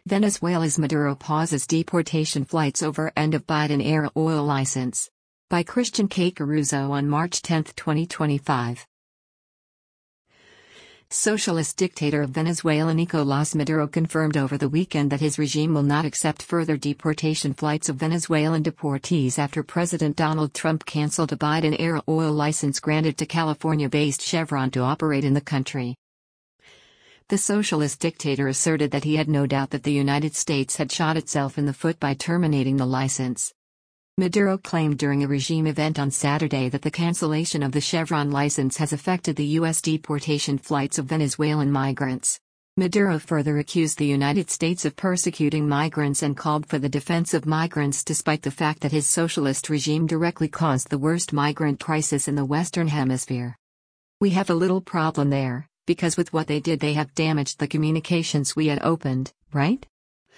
Venezuela's Maduro pauses deportation flights over end of Biden-era oil license. By Christian K. Caruso on March 10, 2025. Socialist dictator of Venezuela Nicolás Maduro confirmed over the weekend that his regime will not accept further deportation flights of Venezuelan deportees after President Donald Trump canceled a Biden-era oil license granted to California-based Chevron to operate in the country. The socialist dictator asserted that he had no doubt that the United States had shot itself in the foot by terminating the license. Maduro claimed during a regime event on Saturday that the cancellation of the Chevron license has affected the U.S. deportation flights of Venezuelan migrants. Maduro further accused the United States of persecuting migrants and called for the defense of migrants despite the fact that his socialist regime directly caused the worst migrant crisis in the Western Hemisphere. "We have a little problem there, because with what they did they have damaged the communications we had opened, right?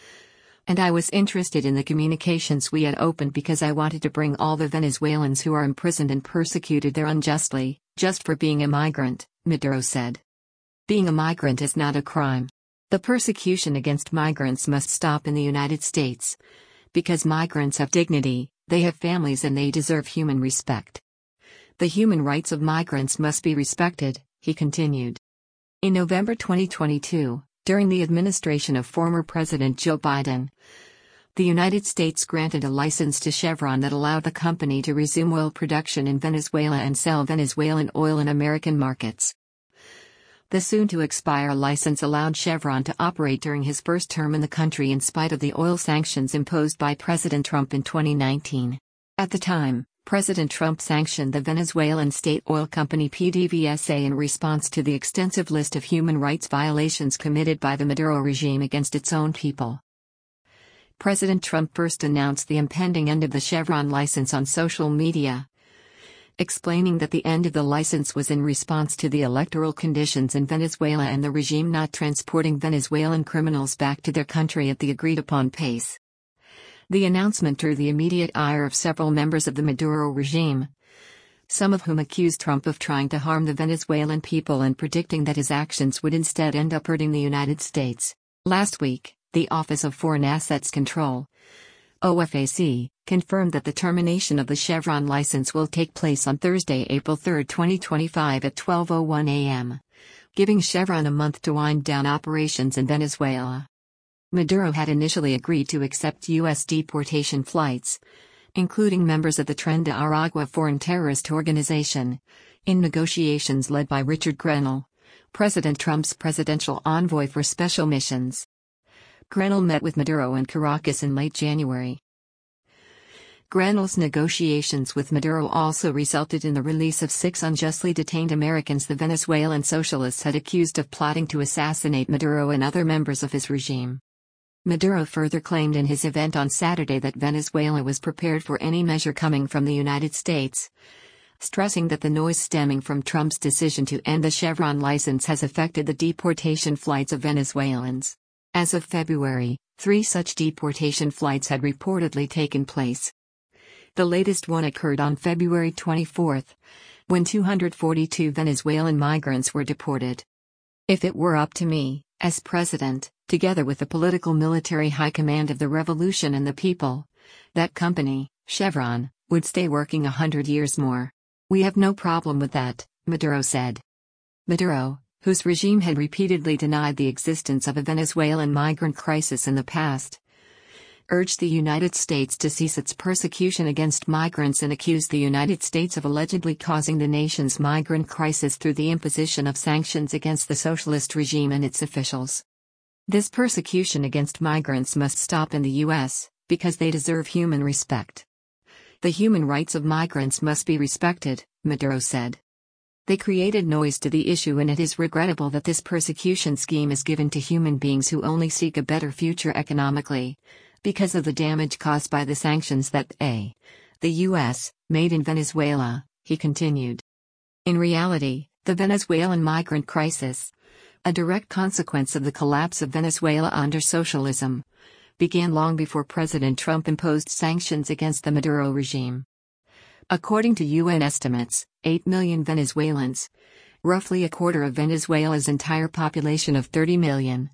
And I was interested in the communications we had opened because I wanted to bring all the Venezuelans who are imprisoned and persecuted there unjustly, just for being a migrant," Maduro said. "Being a migrant is not a crime. The persecution against migrants must stop in the United States. Because migrants have dignity, they have families and they deserve human respect. The human rights of migrants must be respected," he continued. In November 2022, during the administration of former President Joe Biden, the United States granted a license to Chevron that allowed the company to resume oil production in Venezuela and sell Venezuelan oil in American markets. The soon-to-expire license allowed Chevron to operate during his first term in the country in spite of the oil sanctions imposed by President Trump in 2019. At the time, President Trump sanctioned the Venezuelan state oil company PDVSA in response to the extensive list of human rights violations committed by the Maduro regime against its own people. President Trump first announced the impending end of the Chevron license on social media, explaining that the end of the license was in response to the electoral conditions in Venezuela and the regime not transporting Venezuelan criminals back to their country at the agreed-upon pace. The announcement drew the immediate ire of several members of the Maduro regime, some of whom accused Trump of trying to harm the Venezuelan people and predicting that his actions would instead end up hurting the United States. Last week, the Office of Foreign Assets Control, OFAC, confirmed that the termination of the Chevron license will take place on Thursday, April 3, 2025 at 12:01 a.m., giving Chevron a month to wind down operations in Venezuela. Maduro had initially agreed to accept U.S. deportation flights, including members of the Tren de Aragua foreign terrorist organization, in negotiations led by Richard Grenell, President Trump's presidential envoy for special missions. Grenell met with Maduro in Caracas in late January. Grenell's negotiations with Maduro also resulted in the release of 6 unjustly detained Americans the Venezuelan socialists had accused of plotting to assassinate Maduro and other members of his regime. Maduro further claimed in his event on Saturday that Venezuela was prepared for any measure coming from the United States, stressing that the noise stemming from Trump's decision to end the Chevron license has affected the deportation flights of Venezuelans. As of February, 3 such deportation flights had reportedly taken place. The latest one occurred on February 24, when 242 Venezuelan migrants were deported. "If it were up to me, as president, together with the political military high command of the revolution and the people, that company, Chevron, would stay working 100 years more. We have no problem with that," Maduro said. Maduro, whose regime had repeatedly denied the existence of a Venezuelan migrant crisis in the past, urged the United States to cease its persecution against migrants and accused the United States of allegedly causing the nation's migrant crisis through the imposition of sanctions against the socialist regime and its officials. "This persecution against migrants must stop in the U.S., because they deserve human respect. The human rights of migrants must be respected," Maduro said. "They created noise to the issue and it is regrettable that this persecution scheme is given to human beings who only seek a better future economically, because of the damage caused by the sanctions that the U.S., made in Venezuela," he continued. In reality, the Venezuelan migrant crisis, a direct consequence of the collapse of Venezuela under socialism, began long before President Trump imposed sanctions against the Maduro regime. According to UN estimates, 8 million Venezuelans, roughly a quarter of Venezuela's entire population of 30 million,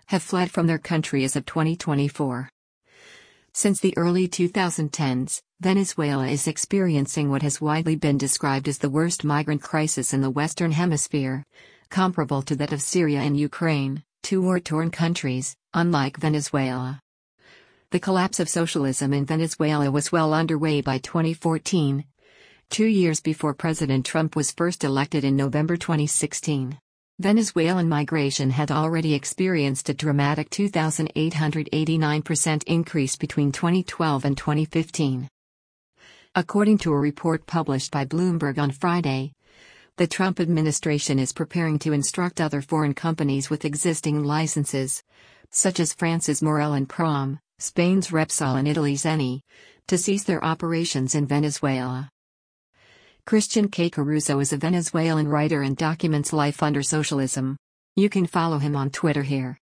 have fled from their country as of 2024. Since the early 2010s, Venezuela is experiencing what has widely been described as the worst migrant crisis in the Western Hemisphere, comparable to that of Syria and Ukraine, two war-torn countries, unlike Venezuela. The collapse of socialism in Venezuela was well underway by 2014, 2 years before President Trump was first elected in November 2016. Venezuelan migration had already experienced a dramatic 2,889% increase between 2012 and 2015. According to a report published by Bloomberg on Friday, the Trump administration is preparing to instruct other foreign companies with existing licenses, such as France's Morel and Prom, Spain's Repsol and Italy's Eni, to cease their operations in Venezuela. Christian K. Caruso is a Venezuelan writer and documents life under socialism. You can follow him on Twitter here.